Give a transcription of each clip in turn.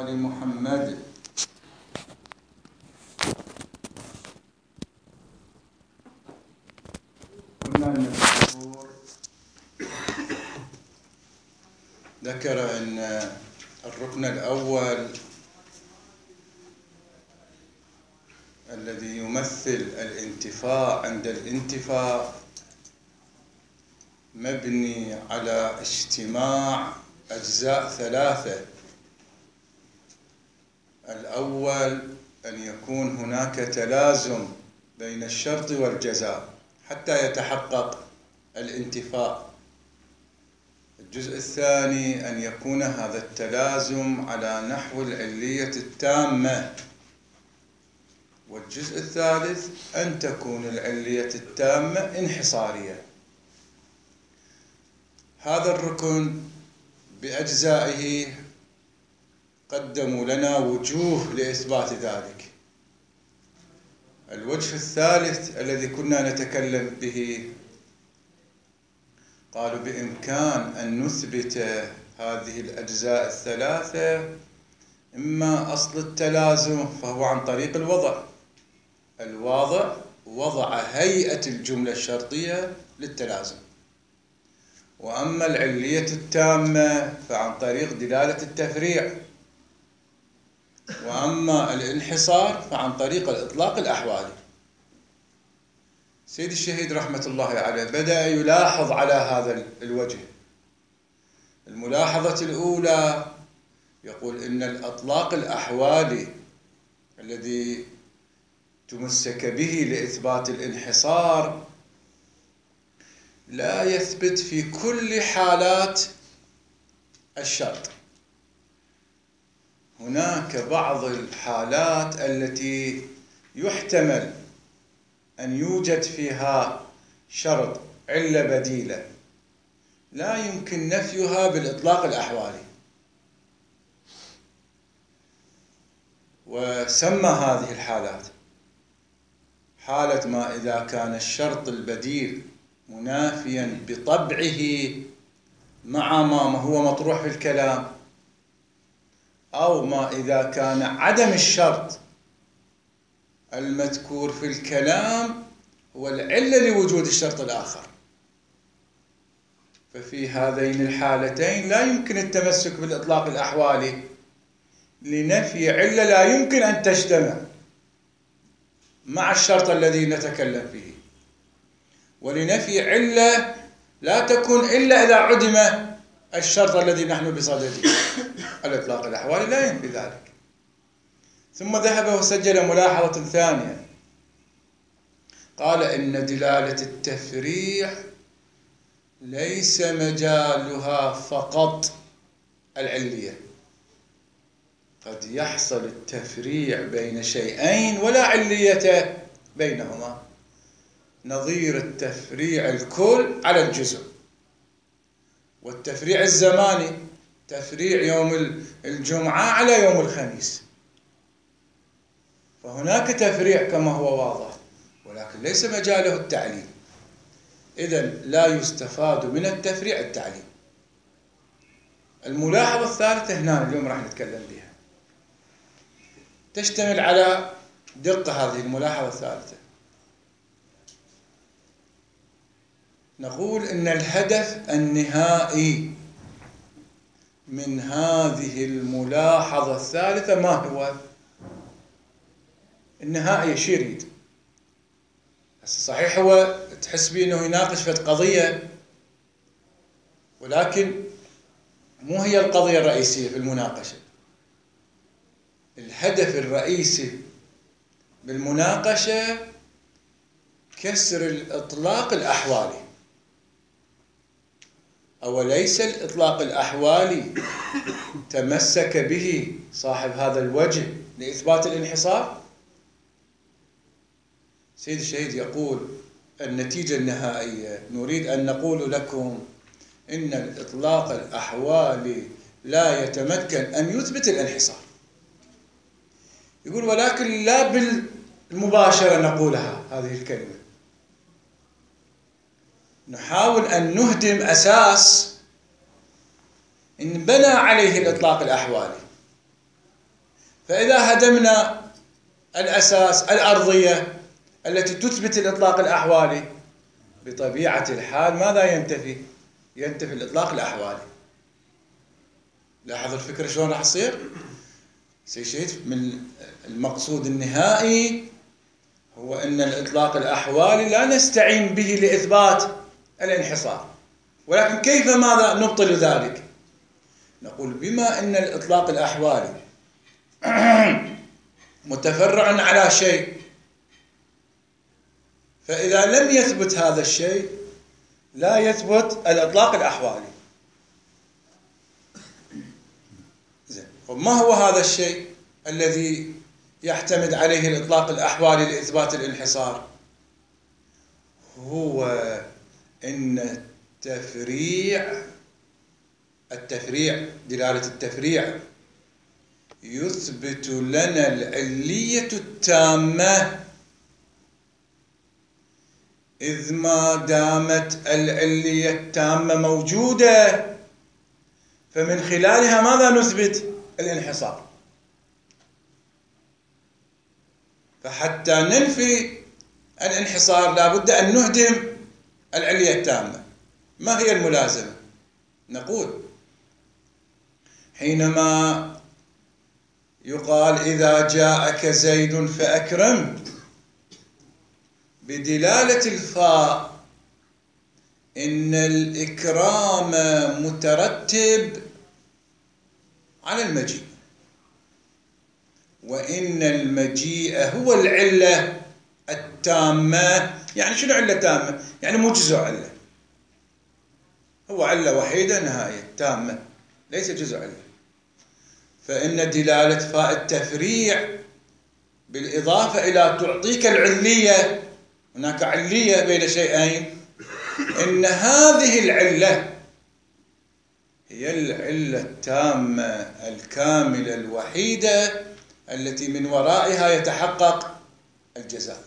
وآل محمد. قلنا أن الدكتور ذكر أن الركن الأول الذي يمثل الانتفاع عند الانتفاع مبني على اجتماع أجزاء ثلاثة. الأول أن يكون هناك تلازم بين الشرط والجزاء حتى يتحقق الانتفاع. الجزء الثاني أن يكون هذا التلازم على نحو العلية التامة. والجزء الثالث أن تكون العلية التامة انحصارية. هذا الركن بأجزائه قدموا لنا وجوه لإثبات ذلك. الوجه الثالث الذي كنا نتكلم به قالوا بإمكان أن نثبت هذه الأجزاء الثلاثة إما أصل التلازم فهو عن طريق الوضع وضع هيئة الجملة الشرطية للتلازم، وأما العلية التامة فعن طريق دلالة التفريع، وأما الانحصار فعن طريق الإطلاق الأحوالي. سيد الشهيد رحمة الله عليه بدأ يلاحظ على هذا الوجه. الملاحظة الأولى يقول إن الإطلاق الأحوالي الذي تمسك به لإثبات الانحصار لا يثبت في كل حالات الشرط. هناك بعض الحالات التي يحتمل أن يوجد فيها شرط علة بديلة لا يمكن نفيها بالإطلاق الأحوالي، وسمى هذه الحالات حالة ما إذا كان الشرط البديل منافيا بطبعه مع ما هو مطروح في الكلام، أو ما إذا كان عدم الشرط المذكور في الكلام هو العلة لوجود الشرط الآخر. ففي هذين الحالتين لا يمكن التمسك بالإطلاق الأحوالي لنفي علة لا يمكن أن تجتمع مع الشرط الذي نتكلم فيه، ولنفي علة لا تكون إلا إذا عدم الشرط الذي نحن بصدده. الإطلاق الأحوالي لا ينفي ذلك. ثم ذهب وسجل ملاحظة ثانية، قال إن دلالة التفريع ليس مجالها فقط العلية، قد يحصل التفريع بين شيئين ولا علية بينهما، نظير التفريع الكل على الجزء، والتفريع الزماني تفريع يوم الجمعة على يوم الخميس. فهناك تفريع كما هو واضح، ولكن ليس مجاله التعليل. إذن لا يستفاد من التفريع التعليل. الملاحظة الثالثة هنا اليوم راح نتكلم بها، تشتمل على دقة هذه الملاحظة الثالثة. نقول إن الهدف النهائي من هذه الملاحظة الثالثة ما هو؟ النهائي شو يريد؟ صحيح هو تحس بيه أنه يناقش في قضية، ولكن مو هي القضية الرئيسية في المناقشة. الهدف الرئيسي بالمناقشة كسر الإطلاق الأحوالي. أوليس الإطلاق الأحوالي تمسك به صاحب هذا الوجه لإثبات الانحصار؟ سيد الشهيد يقول النتيجة النهائية نريد أن نقول لكم إن الإطلاق الأحوالي لا يتمكن أن يثبت الانحصار. يقول ولكن لا بالمباشرة نقولها هذه الكلمة، نحاول أن نهدم أساس إن بنى عليه الإطلاق الأحوالي. فإذا هدمنا الأساس الأرضية التي تثبت الإطلاق الأحوالي، بطبيعة الحال ماذا ينتفي؟ ينتفي الإطلاق الأحوالي. لاحظ الفكرة شلون راح تصير؟ سيد شهيد، من المقصود النهائي هو أن الإطلاق الأحوالي لا نستعين به لإثبات الانحصار، ولكن كيف ماذا نبطل ذلك؟ نقول بما أن الإطلاق الأحوالي متفرع على شيء، فإذا لم يثبت هذا الشيء لا يثبت الإطلاق الأحوالي. زين، ما هو هذا الشيء الذي يعتمد عليه الإطلاق الأحوالي لإثبات الانحصار؟ هو أن التفريع دلالة التفريع يثبت لنا العلية التامة، إذ ما دامت العلية التامة موجودة فمن خلالها ماذا نثبت؟ الانحصار. فحتى ننفي الانحصار لابد أن نهدم العلية التامة. ما هي الملازمة؟ نقول حينما يقال إذا جاءك زيد فأكرم، بدلالة الفاء إن الإكرام مترتب على المجيء، وإن المجيء هو العلة التامة. يعني شنو علة تامة؟ يعني مو جزء علة، هو علة وحيدة نهائية تامة، ليس جزء علة. فإن دلالة فاء التفريع بالإضافة إلى تعطيك العلية، هناك علية بين شيئين، إن هذه العلة هي العلة التامة الكاملة الوحيدة التي من ورائها يتحقق الجزاء.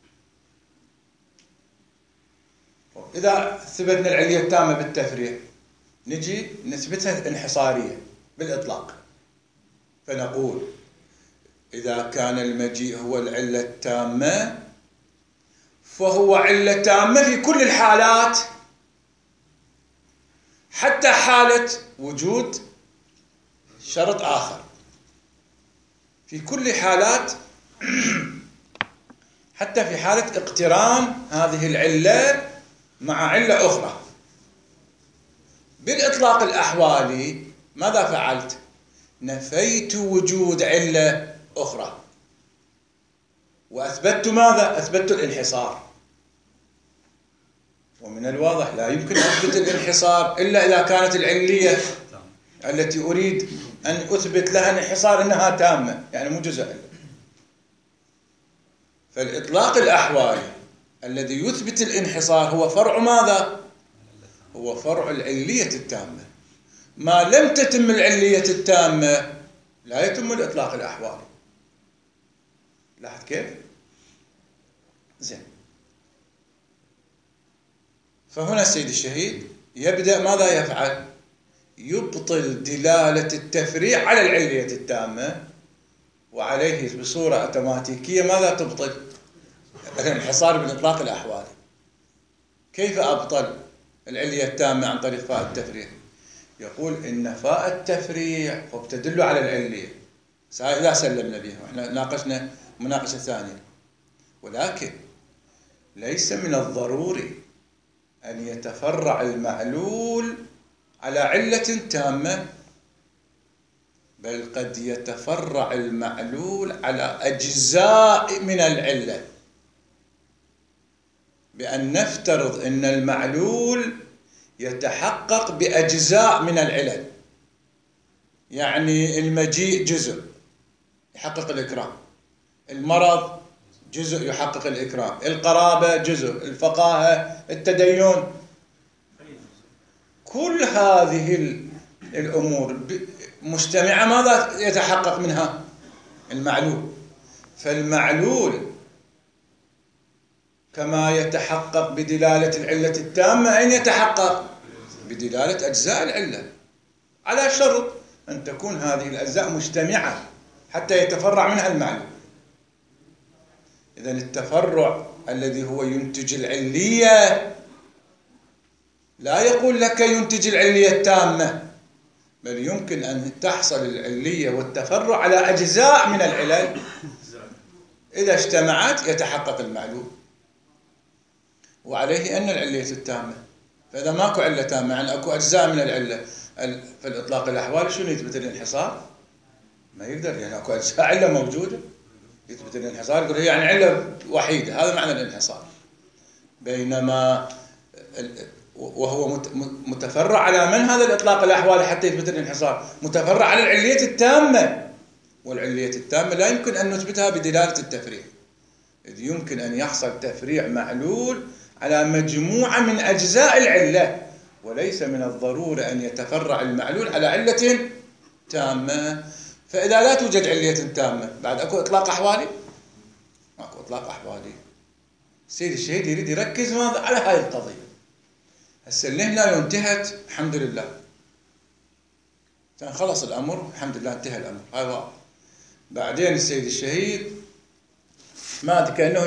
إذا ثبتنا العلية التامة بالتفريع نجي نثبتها انحصارية بالإطلاق، فنقول إذا كان المجيء هو العلة التامة فهو علة تامة في كل الحالات، حتى حالة وجود شرط آخر. في كل حالات، حتى في حالة اقتران هذه العلة مع علة أخرى. بالإطلاق الأحوالي ماذا فعلت؟ نفيت وجود علة أخرى وأثبتت ماذا؟ أثبتت الانحصار. ومن الواضح لا يمكن أثبت الانحصار إلا إذا كانت العلية التي أريد أن أثبت لها الانحصار إنها تامة، يعني مو جزء علة. فالإطلاق الأحوالي الذي يثبت الانحصار هو فرع ماذا؟ هو فرع العلية التامة. ما لم تتم العلية التامة لا يتم الإطلاق الأحوالي. لاحظ كيف؟ زين. فهنا السيد الشهيد يبدأ ماذا يفعل؟ يبطل دلالة التفريع على العلية التامة، وعليه بصورة أوتوماتيكية ماذا تبطل؟ الانحصار بالإطلاق الأحوالي. كيف أبطل العلية التامة عن طريق فاء التفريع؟ يقول إن فاء التفريع تدل على العلية، لا سلمنا بها، وإحنا ناقشنا مناقشة ثانية، ولكن ليس من الضروري أن يتفرع المعلول على علة تامة، بل قد يتفرع المعلول على أجزاء من العلة، بأن نفترض أن المعلول يتحقق بأجزاء من العلل. يعني المجيء جزء يحقق الإكرام، المرض جزء يحقق الإكرام، القرابة جزء، الفقاهة، التدين، كل هذه الأمور مجتمعة ماذا يتحقق منها؟ المعلول. فالمعلول كما يتحقق بدلالة العلة التامة، أين يتحقق؟ بدلالة أجزاء العلة، على شرط أن تكون هذه الأجزاء مجتمعة حتى يتفرع منها المعلول. إذن التفرع الذي هو ينتج العلية لا يقول لك ينتج العلية التامة، بل يمكن أن تحصل العلية والتفرع على أجزاء من العلل، إذا اجتمعت يتحقق المعلول، وعليه أن العلية التامة. فإذا ماكو علة تامة يعني أكو أجزاء من العلة، في الإطلاق الأحوالي شنو يثبت الانحصار؟ ما يقدر، يعني أكو أجزاء علة موجودة يثبت الانحصار، يقول هي يعني علة وحيدة، هذا معنى الانحصار. بينما وهو متفرع على من هذا الإطلاق الأحوالي حتى يثبت الانحصار؟ متفرع على العلية التامة، والعلية التامة لا يمكن أن نثبتها بدلالة التفريع، إذ يمكن أن يحصل تفريع معلول على مجموعة من أجزاء العلة، وليس من الضرورة أن يتفرع المعلول على علة تامة. فإذا لا توجد علية تامة بعد أكو إطلاق أحوالي؟ ماكو إطلاق أحوالي. السيد الشهيد يريد يركز على هاي القضية. هسه اللي هنا انتهت الحمد لله، كان خلص الأمر الحمد لله، انتهى الأمر، هاي واضح. بعدين السيد الشهيد ما كأنه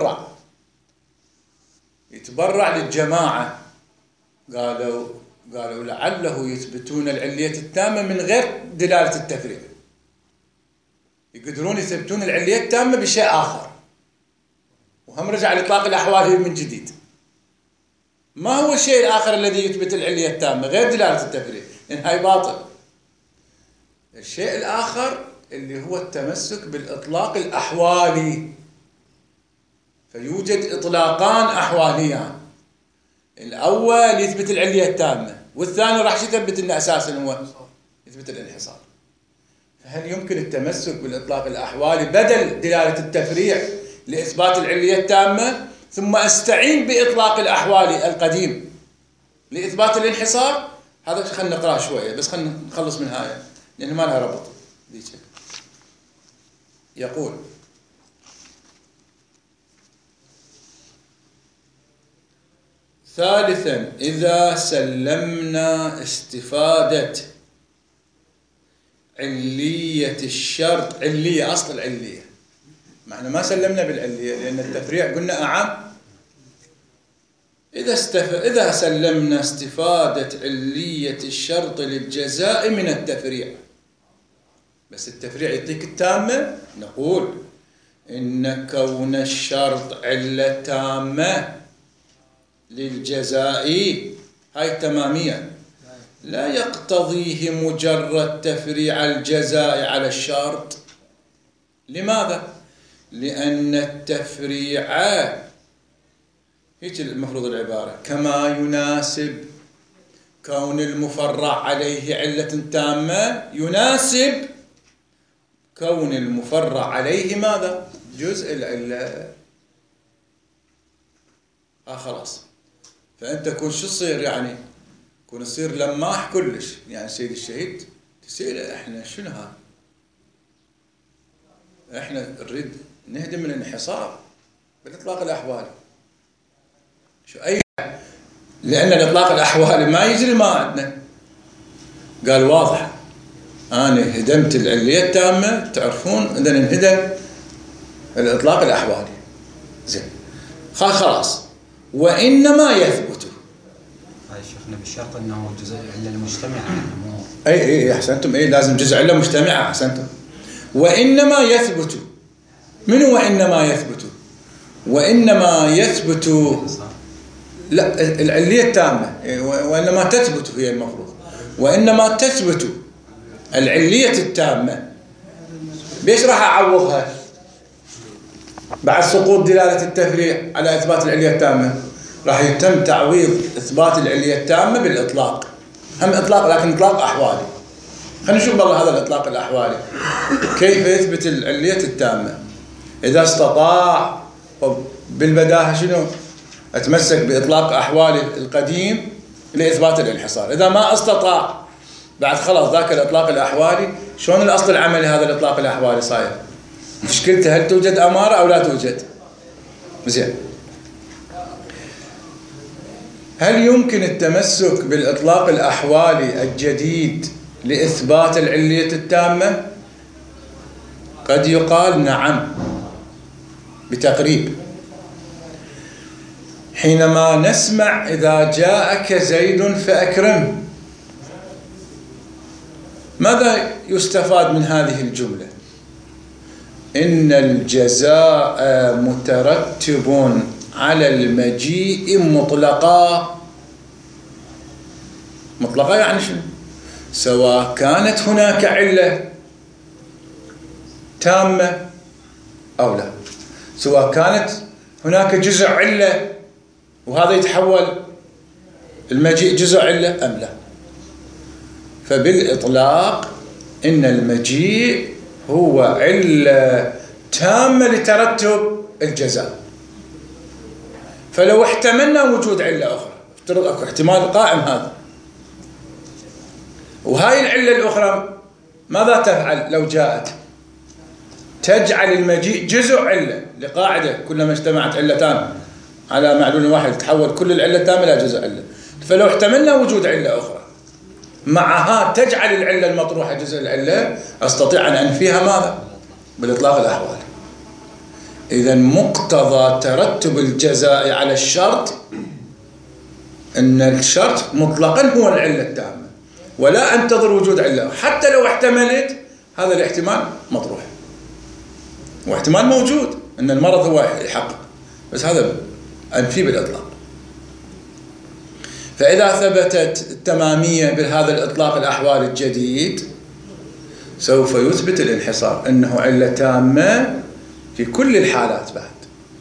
يتبرع للجماعة، قالوا لعله يثبتون العلية التامة من غير دلالة التفريع، يقدرون يثبتون العلية التامة بشيء آخر، وهم رجع لإطلاق الأحوال من جديد. ما هو الشيء الآخر الذي يثبت العلية التامة غير دلالة التفريع؟ لأن هاي باطل. الشيء الآخر اللي هو التمسك بالإطلاق الأحوالي، فيوجد إطلاقان أحواليان، الأول يثبت العلية التامة، والثاني راح يثبت أن أساسا هو يثبت الانحصار. فهل يمكن التمسك بالإطلاق الأحوالي بدل دلالة التفريع لإثبات العلية التامة، ثم أستعين بإطلاق الأحوالي القديم لإثبات الانحصار؟ هذا خلنا نقرأ شوية بس، خلنا نخلص من هاي لأن ما لها ربط. يقول: ثالثا، إذا سلمنا استفادة علية الشرط، علية أصل العلية، معنى ما سلمنا بالعلية لأن التفريع قلنا أعم. إذا سلمنا استفادة علية الشرط للجزاء من التفريع، بس التفريع يعطيك التامة، نقول إن كون الشرط علة تامة للجزاء، هاي التمامية، لا يقتضيه مجرد تفريع الجزاء على الشرط. لماذا؟ لأن التفريع، هيك المفروض العبارة، كما يناسب كون المفرع عليه علة تامة، يناسب كون المفرع عليه ماذا؟ جزء العلة. خلاص. فأنت كون شو تصير يعني؟ كون تصير لماح كلش، يعني سيد الشهيد تسأل احنا شنو هذا؟ احنا نريد نهدم من الانحصار بالإطلاق الأحوالي. شو أي؟ لأن الإطلاق الأحوالي ما يجري ما عندنا. قال واضح، أنا هدمت العلية التامة، تعرفون إذا انهدم الإطلاق الأحوالي. زين، خلاص. وإنما يثبت، هاي شيخنا بالشرط أنه جزء العلة المجتمعة، مو أي أحسنتم، لازم جزء علة مجتمعة، أحسنتم. وإنما يثبت، من هو إنما يثبت؟ وإنما يثبت، لا العلية التامة، وإنما تثبت هي المفروض، وإنما تثبت العلية التامة. بيش راح أعوضها بعد سقوط دلالة التفريع على إثبات العلية التامة؟ راح يتم تعويض إثبات العلية التامة بالإطلاق، هم إطلاق لكن إطلاق أحوالي. خلينا نشوف بالله هذا الإطلاق الأحوالي كيف يثبت العلية التامة. إذا استطاع بالبداهة شنو؟ أتمسك بإطلاق أحوالي القديم لإثبات الانحصار. إذا ما استطاع بعد خلاص ذاك الإطلاق الأحوالي، شلون الأصل العملي هذا الإطلاق الأحوالي صاير؟ مشكلته هل توجد أمارة أو لا توجد؟ زين، هل يمكن التمسك بالإطلاق الأحوالي الجديد لإثبات العلية التامة؟ قد يقال نعم بتقريب. حينما نسمع إذا جاءك زيد فأكرمه، ماذا يستفاد من هذه الجملة؟ إن الجزاء مترتب على المجيء مطلقا. مطلقا يعني شنو؟ سواء كانت هناك علة تامة أو لا، سواء كانت هناك جزء علة وهذا يتحول المجيء جزء علة أم لا. فبالإطلاق إن المجيء هو علة تامة لترتب الجزاء. فلو احتملنا وجود علة أخرى، افترض أكو احتمال قائم هذا، وهاي العلة الأخرى ماذا تفعل لو جاءت؟ تجعل المجيء جزء علة لقاعدة كلما اجتمعت علتان على معلول واحد تحول كل العلتان إلى جزء علة. فلو احتملنا وجود علة أخرى معها تجعل العلة المطروحة جزء العلة، أستطيع أن أنفيها ماذا؟ بالإطلاق الأحوال. إذا مقتضى ترتب الجزاء على الشرط أن الشرط مطلقا هو العلة التامة، ولا أنتظر وجود علة. حتى لو احتملت هذا الاحتمال مطروح، واحتمال موجود أن المرض هو يحقق، بس هذا أنفي بالإطلاق. فإذا ثبتت التمامية بهذا الإطلاق الأحوال الجديد سوف يثبت الانحصار أنه علة تامة في كل الحالات بعد.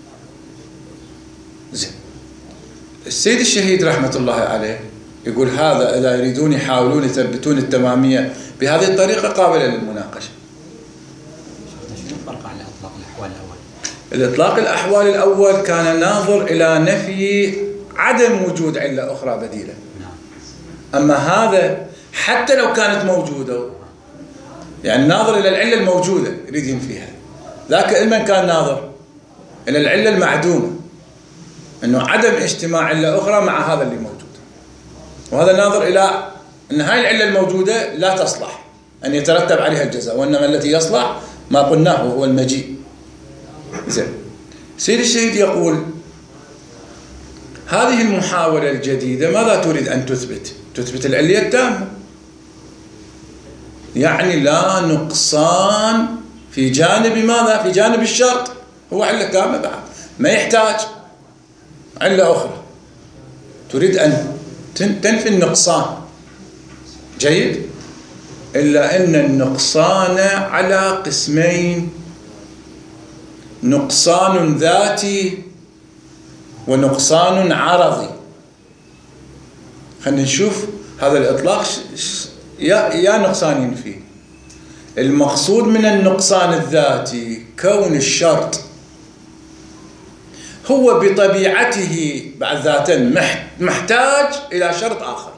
زين. السيد الشهيد رحمة الله عليه يقول هذا إذا يريدون يحاولون يثبتون التمامية بهذه الطريقة قابلة للمناقشة. شنو الفرق عن إطلاق الأحوال الأول؟ الإطلاق الأحوال الأول كان ناظر إلى نفي عدم وجود علة أخرى بديلة. أما هذا حتى لو كانت موجودة، يعني ناظر إلى العلة الموجودة يريد ينفيها. ذاك علما كان ناظر إلى العلة المعدومة، أنه عدم اجتماع علة أخرى مع هذا اللي موجود. وهذا ناظر إلى أن هاي العلة الموجودة لا تصلح أن يترتب عليها الجزاء، وإنما التي يصلح ما قلناه هو المجيء. زين. سيد الشهيد يقول هذه المحاولة الجديدة ماذا تريد أن تثبت؟ تثبت العلية التامة، يعني لا نقصان في جانب ماذا؟ في جانب الشرط، هو علة تامة بعد، ما يحتاج علة أخرى. تريد أن تنفي النقصان. جيد. إلا أن النقصان على قسمين: نقصان ذاتي ونقصان عرضي. خلينا نشوف هذا الإطلاق يا نقصان ينفي. المقصود من النقصان الذاتي كون الشرط هو بطبيعته بعد ذاته محتاج إلى شرط آخر،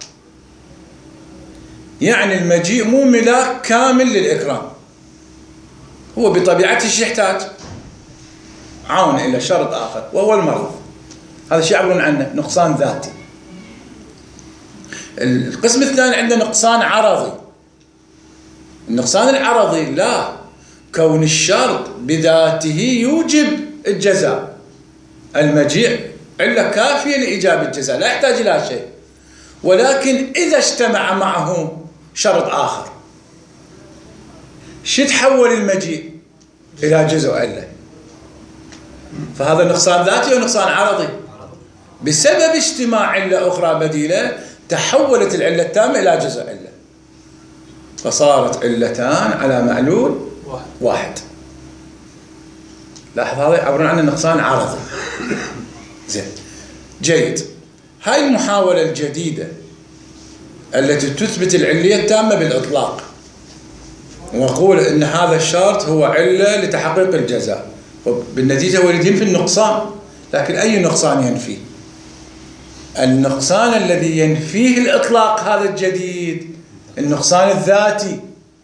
يعني المجيء مو ملاك كامل للإكرام، هو بطبيعته يحتاج عون إلى شرط آخر وهو المرض. هذا الشيء يعبرون عنه نقصان ذاتي. القسم الثاني عندنا نقصان عرضي. النقصان العرضي لا، كون الشرط بذاته يوجب الجزاء، المجيء علة كافية لإيجاب الجزاء لا يحتاج إلى شيء، ولكن إذا اجتمع معه شرط آخر شو تحول المجيء إلى جزء علة. فهذا نقصان ذاتي ونقصان عرضي. بسبب اجتماع علة أخرى بديلة تحولت العلة التامة إلى جزء علة، فصارت علتان على معلول واحد. لاحظ هذا يعبرون عنه نقصان عرضي. زين. جيد. هاي المحاولة الجديدة التي تثبت العلية التامة بالإطلاق وأقول إن هذا الشرط هو علة لتحقيق الجزاء، وبالنتيجة هو يريد ينفي النقصان. لكن أي نقصان ينفي؟ النقصان الذي ينفيه الإطلاق هذا الجديد النقصان الذاتي.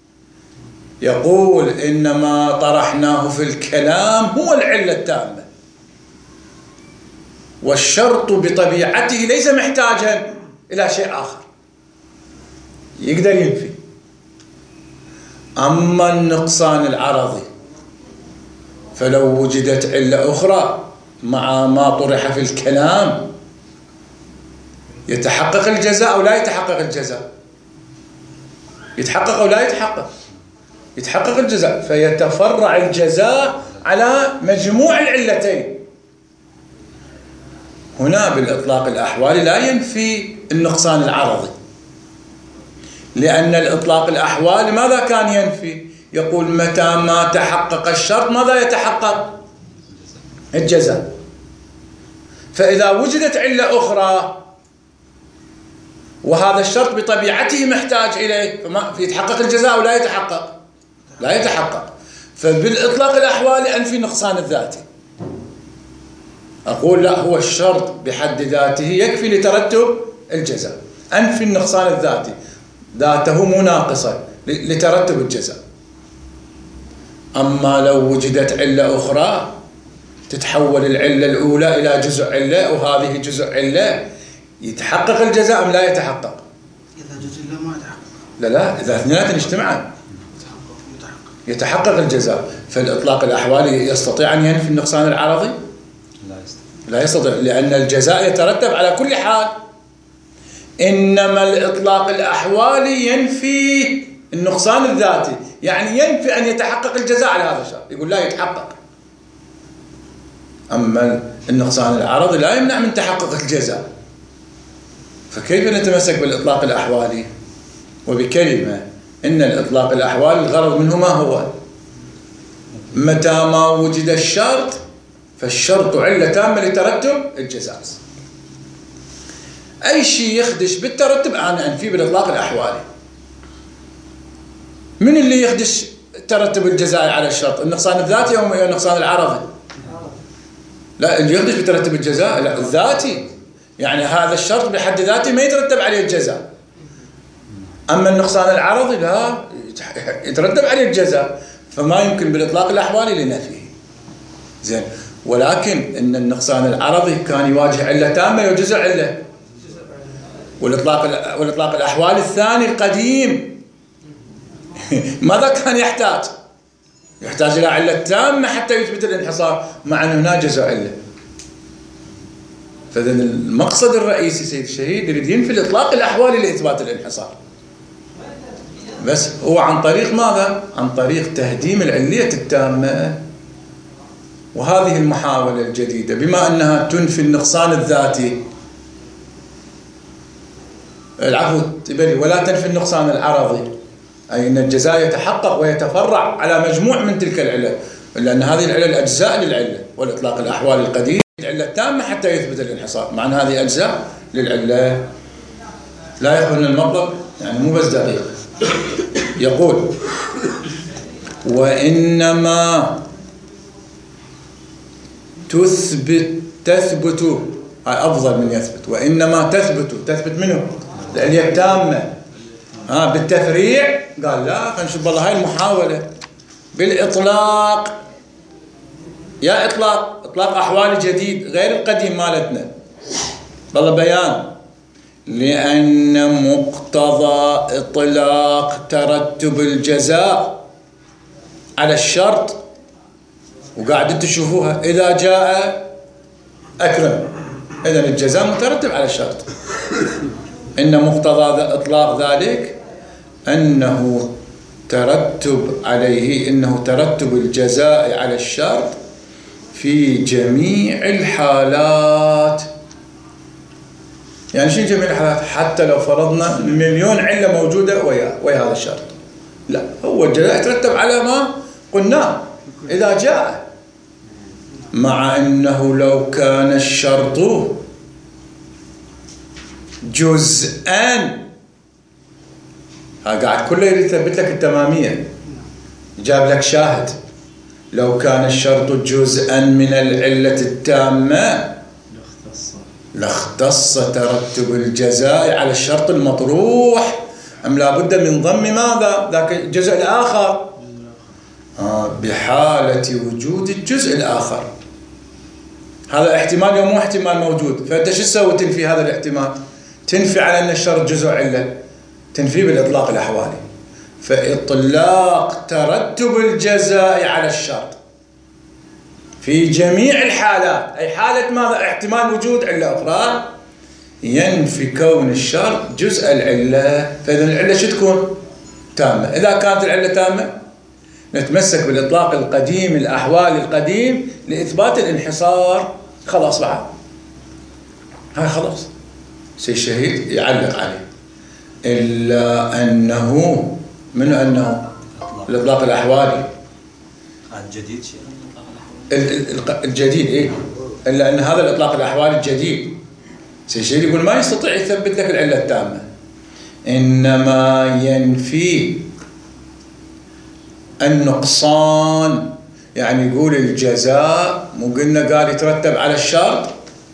يقول إنما طرحناه في الكلام هو العلة التامة، والشرط بطبيعته ليس محتاجا إلى شيء آخر، يقدر ينفي. أما النقصان العرضي فلو وجدت علة أخرى مع ما طرح في الكلام يتحقق الجزاء أو لا يتحقق الجزاء؟ يتحقق أو لا يتحقق؟ يتحقق الجزاء، فيتفرع الجزاء على مجموع العلتين. هنا بالإطلاق الأحوالي لا ينفي النقصان العرضي، لأن الإطلاق الأحوالي ماذا كان ينفي؟ يقول متى ما تحقق الشرط ماذا يتحقق؟ الجزاء. فإذا وجدت علة أخرى وهذا الشرط بطبيعته محتاج إليه فيتحقق الجزاء أو لا يتحقق؟ لا يتحقق. فبالإطلاق الأحوالي أنفي النقصان الذاتي، أقول لا، هو الشرط بحد ذاته يكفي لترتب الجزاء، أنفي النقصان الذاتي، ذاته مناقصة لترتب الجزاء. أما لو وجدت علة أخرى تتحول العلة الأولى إلى جزء علة وهذه جزء علة، يتحقق الجزاء أم لا يتحقق؟ إذا جزء لا ما يتحقق. لا، إذا اثنيناتن اجتمعا يتحقق الجزاء. فالإطلاق الأحوالي يستطيع أن ينفي النقصان العرضي؟ لا يستطيع، لأن الجزاء يترتب على كل حال. إنما الإطلاق الأحوالي ينفي النقصان الذاتي، يعني ينفي أن يتحقق الجزاء على هذا الشرط، يقول لا يتحقق. أما النقصان العرضي لا يمنع من تحقق الجزاء. فكيف نتمسك بالإطلاق الأحوالي؟ وبكلمة إن الإطلاق الأحوالي الغرض منه ما هو؟ متى ما وجد الشرط فالشرط علة تامة لترتب الجزاء. أي شيء يخدش بالترتب أنا أنفيه بالإطلاق الأحوالي. من اللي يخدش ترتب الجزاء على الشرط؟ النقصان الذاتي أو النقصان العرضي؟ لا، اللي يخدش بترتب الجزاء لا الذاتي، يعني هذا الشرط بحد ذاته ما يترتب عليه الجزاء. أما النقصان العرضي لا يترتب عليه الجزاء، فما يمكن بالإطلاق الأحوالي لنفيه. زين، ولكن إن العرضي كان يواجه علة تامة وجزء علة، والإطلاق الأحوالي الثاني القديم ماذا كان يحتاج؟ يحتاج إلى علة تامة حتى يثبت الانحصار، مع أن هنا جزء علة. فإذا المقصد الرئيسي سيد الشهيد يريد ينفي الإطلاق الأحوالي لإثبات الانحصار، بس هو عن طريق ماذا؟ عن طريق تهديم العلية التامة. وهذه المحاولة الجديدة بما أنها تنفي النقصان الذاتي، العفو ولا تنفي النقصان العرضي، أي أن الجزاء يتحقق ويتفرع على مجموع من تلك العلة، لأن هذه العلة الأجزاء للعلة، والإطلاق الأحوال القديم العلة التامة حتى يثبت الانحصار، مع أن هذه أجزاء للعلة. لا يخون المطلب، يعني مو بس دقيق. يقول وإنما تثبت أفضل من يثبت، وإنما تثبت منه العلية التامة بالتفريع. قال لا، خلينا نشوف والله هاي المحاولة بالإطلاق، يا إطلاق أحوالي جديد غير القديم مالتنا، والله بيان، لأن مقتضى إطلاق ترتب الجزاء على الشرط، وقاعدين تشوفوها إذا جاء أكرم، إذن الجزاء مترتب على الشرط. إن مقتضى إطلاق ذلك أنه ترتب الجزاء على الشرط في جميع الحالات. يعني شنو جميع الحالات؟ حتى لو فرضنا 1,000,000 علة موجودة ويا هذا الشرط، لا، هو الجزاء يترتب على ما قلناه إذا جاء، مع أنه لو كان الشرط جزءا، قاعد كله يثبت لك التمامية، جاب لك شاهد، لو كان الشرط جزءا من العلة التامة لاختص ترتب الجزاء على الشرط المطروح، أم لا بد من ضم ماذا؟ ذاك الجزء الآخر بحالة وجود الجزء الآخر. هذا احتمال يوم مو احتمال موجود، فأنت شو تسوي تنفي هذا الاحتمال؟ تنفي على أن الشرط جزء علة، تنفي بالإطلاق الأحوالي. فإطلاق ترتب الجزاء على الشرط في جميع الحالات، أي حالة ماذا؟ احتمال وجود علة أخرى، ينفي كون الشرط جزء العلة. فإذا العلة شو تكون؟ تامة. إذا كانت العلة تامة نتمسك بالإطلاق القديم، الأحوال القديم لإثبات الانحصار. خلاص بعد هاي خلاص سي الشهيد يعلق عليه. إلا أنه من أنه الإطلاق الأحوالي الجديد شيء الجديد إيه؟ إلا أن هذا الإطلاق الأحوالي الجديد سي الشهيد يقول ما يستطيع يثبت لك العلة التامة، إنما ينفي النقصان. يعني يقول الجزاء مو قلنا قال يترتب على الشرط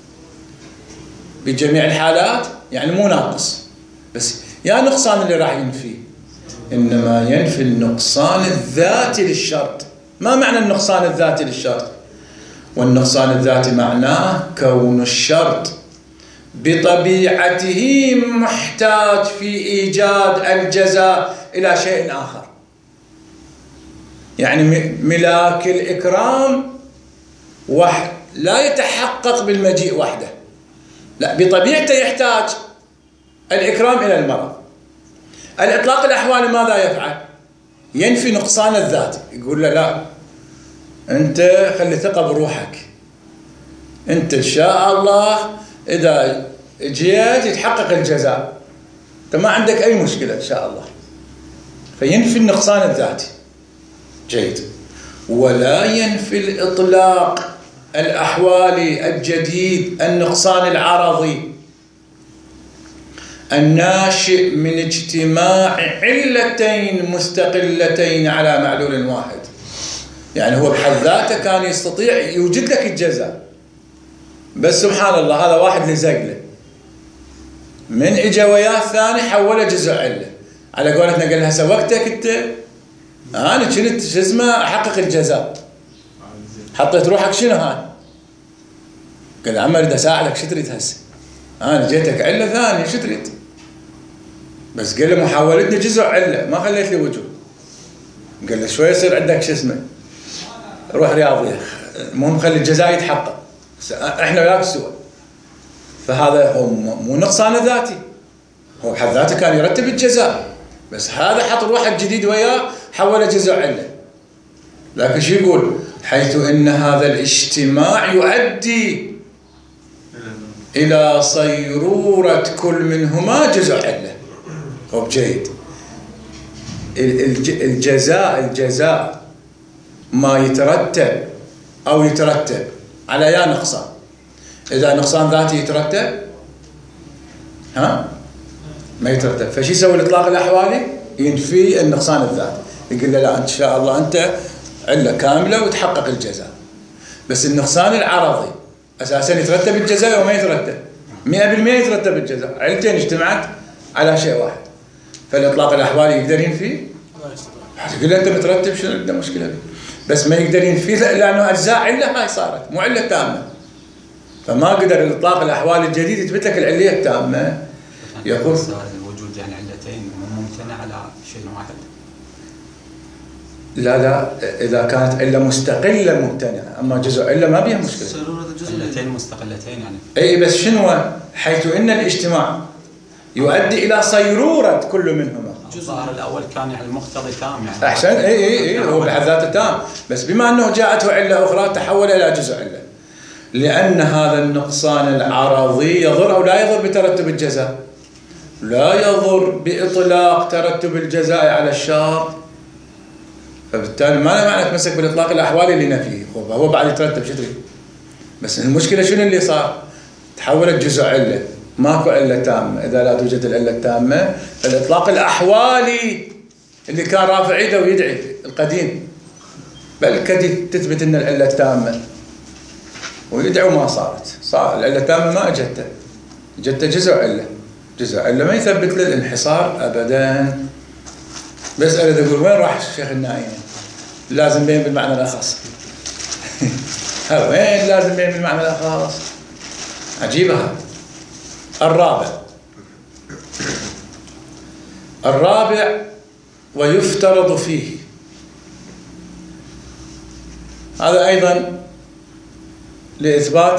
بجميع الحالات، يعني مو ناقص بس يا نقصان اللي راح ينفي، إنما ينفي النقصان الذاتي للشرط. ما معنى النقصان الذاتي للشرط؟ والنقصان الذاتي معناه كون الشرط بطبيعته محتاج في إيجاد الجزاء إلى شيء آخر. يعني ملاك الإكرام لا يتحقق بالمجيء وحده، لا، بطبيعته يحتاج الإكرام إلى المرض. الإطلاق الأحوالي ماذا يفعل؟ ينفي نقصان الذات. يقول له لا، أنت خلي ثقة بروحك، أنت إن شاء الله إذا جيت يتحقق الجزاء، أنت ما عندك أي مشكلة إن شاء الله. فينفي النقصان الذاتي. جيد. ولا ينفي الإطلاق الأحوالي الجديد النقصان العرضي الناشئ من اجتماع علتين مستقلتين على معلول واحد. يعني هو بحد ذاته كان يستطيع يوجد لك الجزاء، بس سبحان الله هذا واحد لزق له، من اجا وياه الثاني حوله جزء عله. على قولتنا قال لها سوقتك انت، انا كنت شو اسمه احقق الجزاء، حطيت روحك شنو هاي؟ قال عم اريد اساعدك، شو تريد هسه؟ انا جيتك عله ثانيه، شو تريد؟ بس قال له محاولتني جزء عله، ما خليت لي وجود. قال له شوي يصير عندك شو اسمه روح رياضيه، المهم خلي الجزاء يتحقق، احنا وياك سوا. فهذا هو مو نقصان ذاتي، هو بحد ذاته كان يرتب الجزاء، بس هذا حط روحه الجديد وياه حول جزء عله. لكن شو يقول؟ حيث ان هذا الاجتماع يؤدي الى صيروره كل منهما جزء عله. طب جيد. الجزاء ما يترتب أو يترتب على يا نقصان. إذا نقصان ذاتي يترتب ما يترتب. فشي يسوي الإطلاق الأحوالي؟ ينفي النقصان الذاتي، يقول له لا إن شاء الله أنت علة كاملة وتحقق الجزاء. بس النقصان العرضي أساسا يترتب الجزاء وما يترتب 100% يترتب الجزاء، علتين اجتمعت على شيء واحد. فالإطلاق الأحوالي يقدر ينفي؟ تقول له أنت مترتب شنو عنده مشكلة بي. بس ما يقدر ينفي لأنه أجزاء علة هاي صارت مو علة تامة، فما قدر الإطلاق الأحوالي الجديد يثبت لك العلية التامة. يقول الوجود يعني علتين ممتنع على شيء واحد. لا إذا كانت علة مستقلة ممتنعة، أما جزء علة ما بيها مشكلة. علتين مستقلتين يعني. أي بس شنو؟ حيث إن الاجتماع يؤدي إلى صيرورة كل منهما. الظاهر الأول كان يعني مقتضي تام يعني. أحسن. إيه هو بحد ذاته تام، بس بما أنه جاءته علة أخرى تحول إلى جزء علة، لأن هذا النقصان العرضي يضر أو لا يضر بترتب الجزاء؟ لا يضر بإطلاق ترتب الجزاء على الشرط. فبالتالي ما له معنى تمسك بالإطلاق الأحوالي اللي نفيه، هو بعد يترتب شو تريد. بس المشكلة شنو اللي صار؟ تحولت جزء علة، ماكو علة تامة. إذا لا توجد العلة التامة فالإطلاق الأحوالي اللي كان رافع يده ويدعي القديم بل كد تثبت أن العلة تامة ويدعو ما صارت. صار العلة التامة ما جت جزء علة ما يثبت للانحصار أبدا. بس أريد أقول وين راح الشيخ النائم؟ لازم بين بالمعنى الأخص. وين لازم بين بالمعنى الأخص؟ عجيبة. الرابع ويفترض فيه، هذا أيضا لإثبات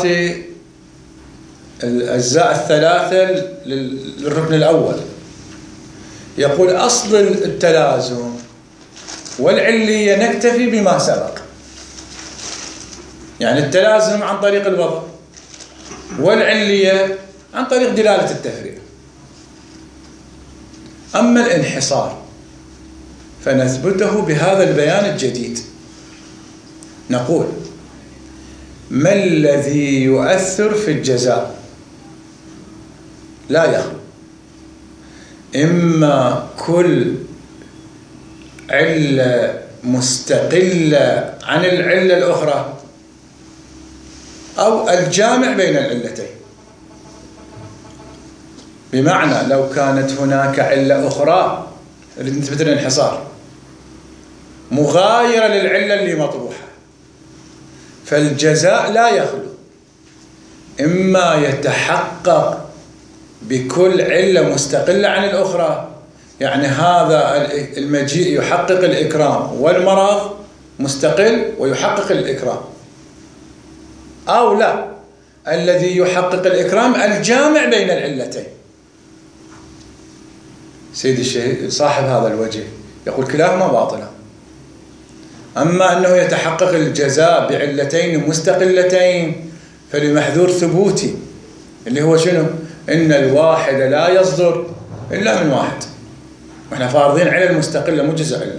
الأجزاء الثلاثة للركن الأول. يقول أصل التلازم والعلية نكتفي بما سبق، يعني التلازم عن طريق الوضع والعلية عن طريق دلالة التفريع. أما الانحصار فنثبته بهذا البيان الجديد. نقول ما الذي يؤثر في الجزاء لا يخلو إما كل علة مستقلة عن العلة الأخرى أو الجامع بين العلتين. بمعنى لو كانت هناك علة أخرى نثبت الانحصار مغايرة للعلة اللي مطروحة، فالجزاء لا يخلو إما يتحقق بكل علة مستقلة عن الأخرى، يعني هذا المجيء يحقق الإكرام والمرض مستقل ويحقق الإكرام، أو لا الذي يحقق الإكرام الجامع بين العلتين. سيد الشيخ صاحب هذا الوجه يقول كلاهما باطلا. أما أنه يتحقق الجزاء بعلتين مستقلتين فلمحذور ثبوتي اللي هو شنو؟ إن الواحد لا يصدر إلا من واحد، وإحنا فارضين علة مستقلة مو جزء علة.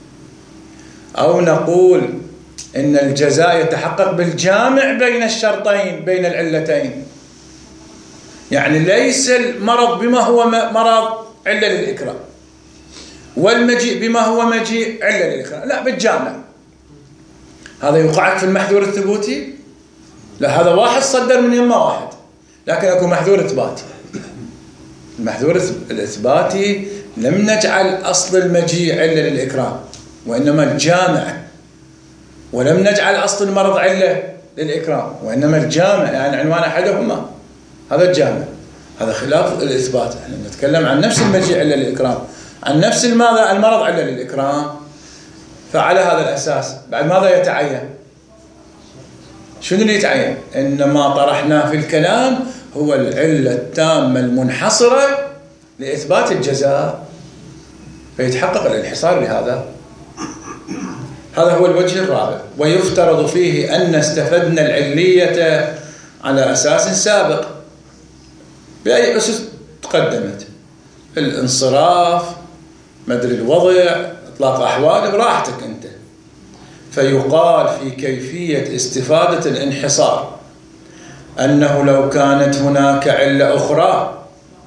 أو نقول إن الجزاء يتحقق بالجامع بين الشرطين بين العلتين، يعني ليس المرض بما هو مرض علة للإكرام والمجيء بما هو مجيء علة للإكرام، لا بالجامع. هذا يوقعك في المحذور الثبوتي؟ لا، هذا واحد صدر من يما واحد، لكن أكو محذور إثباتي. المحذور الإثباتي لم نجعل أصل المجيء علة للإكرام وإنما الجامع، ولم نجعل أصل المرض علة للإكرام وإنما الجامع، يعني عنوان أحدهما هذا الجامع. هذا خلاف الإثبات. احنا نتكلم عن نفس المجيء علة للإكرام، عن نفس المرض علة للإكرام. فعلى هذا الأساس بعد ماذا يتعين؟ شنو اللي يتعين؟ إن ما طرحناه في الكلام هو العلة التامة المنحصرة لإثبات الجزاء، فيتحقق الانحصار لهذا. هذا هو الوجه الرابع. ويفترض فيه أن استفدنا العلية على أساس سابق بأي أسس تقدمت، الانصراف، مدري الوضع، إطلاق أحوال، براحتك أنت. فيقال في كيفية استفادة الانحصار أنه لو كانت هناك علة أخرى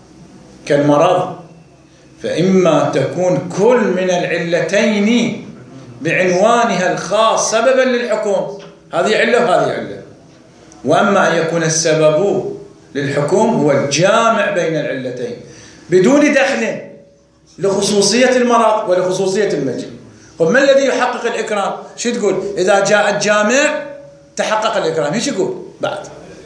كالمرض فإما تكون كل من العلتين بعنوانها الخاص سببا للحكم، هذه علة وهذه علة، وأما أن يكون السبب للحكم هو الجامع بين العلتين بدون دخل لخصوصية المرض ولخصوصية المجيء. طب ما الذي يحقق الإكرام؟ شو تقول؟ إذا جاء الجامع تحقق الإكرام. ايش يقول بعد؟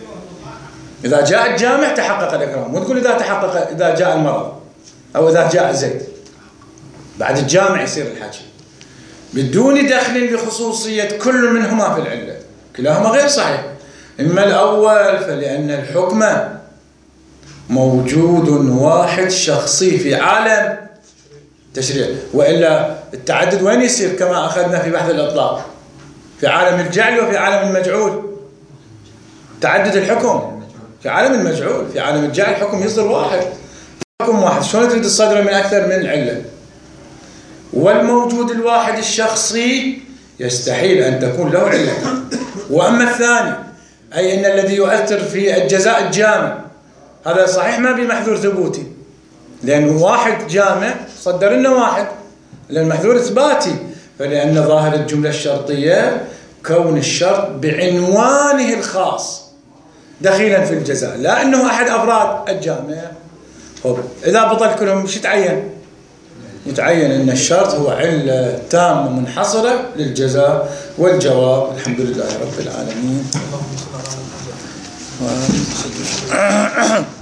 إذا جاء الجامع تحقق الإكرام، مو تقول إذا جاء المرض أو إذا جاء زيد. بعد الجامع يصير الحكي بدون دخل لخصوصية كل منهما في العلة. كلاهما غير صحيح. إما الأول فلأن الحكم موجود واحد شخصي في عالم تشريع، وإلا التعدد وين يصير كما أخذنا في بحث الإطلاق؟ في عالم الجعل وفي عالم المجعول. تعدد الحكم في عالم المجعول، في عالم الجعل حكم يصدر واحد، حكم واحد، شلون تريد تصدره من أكثر من علة؟ والموجود الواحد الشخصي يستحيل أن تكون له علة. وأما الثاني أي أن الذي يؤثر في الجزاء الجامع، هذا صحيح ما بمحذور ثبوتي لأنه واحد جامع صدر لنا واحد، لأن المحذور إثباتي، فلأن ظاهر الجملة الشرطية كون الشرط بعنوانه الخاص دخيلا في الجزاء، لا أنه أحد أفراد الجامع. إذا بطل كلهم مش يتعين؟ يتعين أن الشرط هو علة تامة منحصرة للجزاء. والجواب الحمد لله رب العالمين.